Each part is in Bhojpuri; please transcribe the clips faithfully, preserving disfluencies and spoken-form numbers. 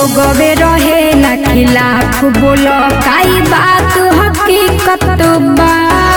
लोगवे रहे ना खिलाफ बोलो काई बात हकीकत बा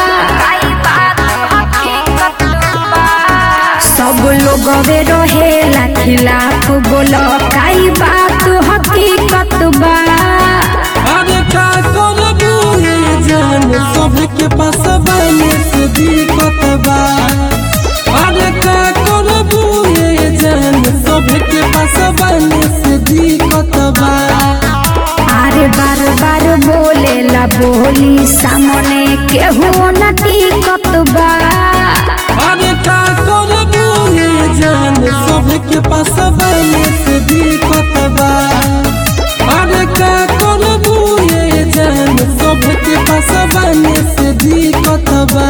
सब लोगवे रहे ना खिलाफ बोलो काई बात हकीकत बा। अरे का करबू ये जान सबके पास बने से दिक्कत बा। अरे का करबू ये जान सबके पास बने से दिक्कत बा। अरे बार बार बोले ला बोली सामने केहू न टिकत बा। अरे का करबू ये जान सबके पास बने से दिक्कत बा। अरे का करबू ये जान सबके पास बने से दिक्कत बा।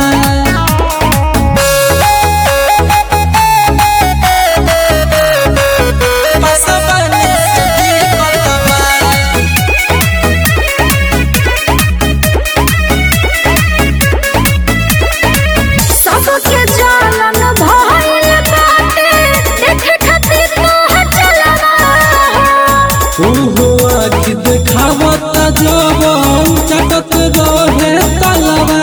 देखावता जवन चटत रहे तलवा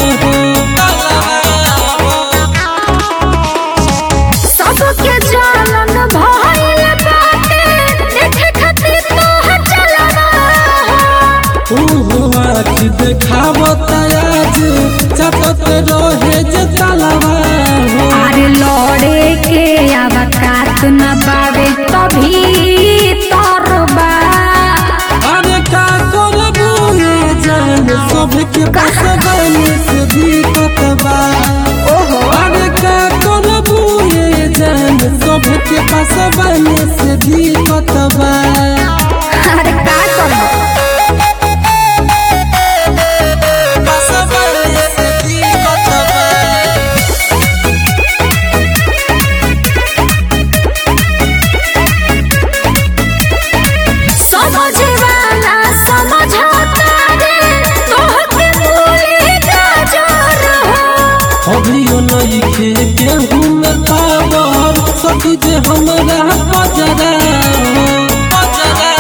सबके जानन भइल बाटे देखे खातिर तोहर चलना ओहो आँख देखावता आज चटत रहे जे तलवा। अरे लड़े के आवकात न बावे तभी तरबा। सबके पास बने से दिक्कत बा। अरे का करबू ये जान सबके पास बने से दिक्कत बा। अरे का करबो पास बने से दिक्कत बा। समझे वाला समझता अभियो नइखे केहू में पावर सती जे हमरा पजरा पजरा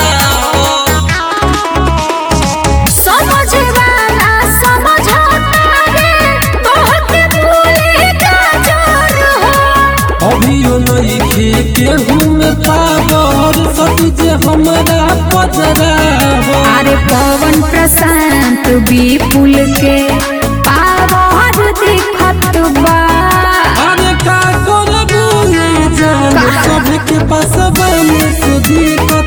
समझे वाला समझता रे तोहके भूले गाजर हो। अभियो नइखे केहू में पावर सती जे हमरा पजरा। अरे पवन प्रशांत विपुल के पावर दिखत बा। अरे का करबू ये जान सबके पास बने से दिक्कत